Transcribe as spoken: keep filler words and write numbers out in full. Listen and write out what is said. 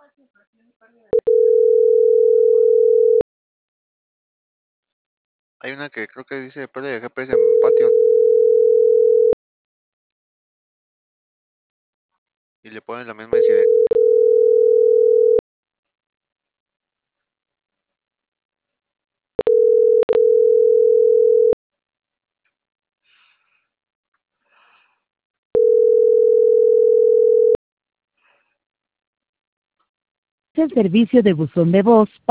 Hay una que creo que dice pérdida de G P S en patio. Y le ponen la misma incidencia. El servicio de buzón de voz